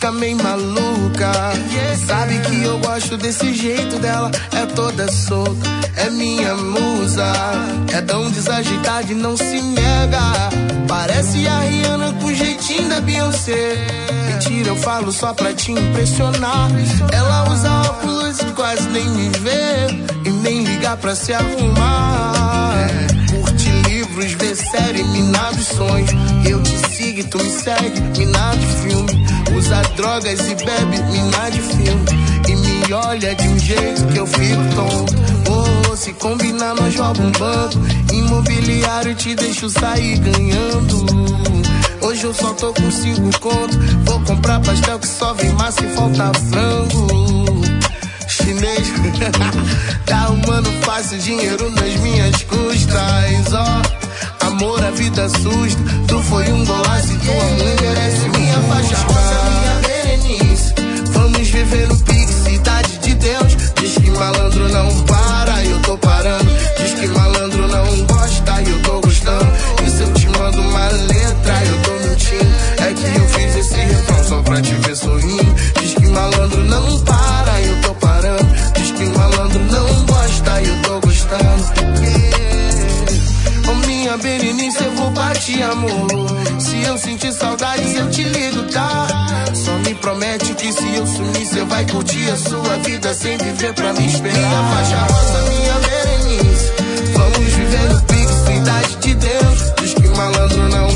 fica meio maluca. Sabe que eu gosto desse jeito dela, é toda solta, é minha musa. É tão desajeitada e não se nega, parece a Rihanna com o jeitinho da Beyoncé. Mentira, eu falo só pra te impressionar. Ela usa óculos e quase nem me vê, e nem liga pra se arrumar. Curte livros, vê série, mina dos sonhos. Eu te sigo e tu me segue, mina de filme. Usa drogas e bebe, mina de filme. E me olha de um jeito que eu fico tonto. Oh, se combinar nós rouba um banco imobiliário, te deixo sair ganhando. Hoje eu só tô com 5 conto. Vou comprar pastel que só vem massa e falta frango. Chinês, tá arrumando fácil dinheiro nas minhas custas. Ó, amor, a vida assusta. Tu foi um golaço e tua mãe merece minha faixa rosa, minha Berenice. Vamos viver no pique, cidade de Deus. Diz que malandro não para, eu tô parando. Diz que malandro não gosta, eu tô gostando. E se eu te mando uma letra, eu tô mentindo. É que eu fiz esse refrão só pra te ver sorrindo. Diz que malandro não para, eu tô parando. Diz que malandro não gosta, eu tô gostando. Oh, minha Berenice, eu vou partir, amor. Se eu sentir saudades, eu te ligo, tá? Só me promete que se eu sumir, cê vai curtir a sua vida sem viver pra me esperar. Minha faixa rosa, minha Berenice. Vamos viver no pique, cidade de Deus. Diz que malandro não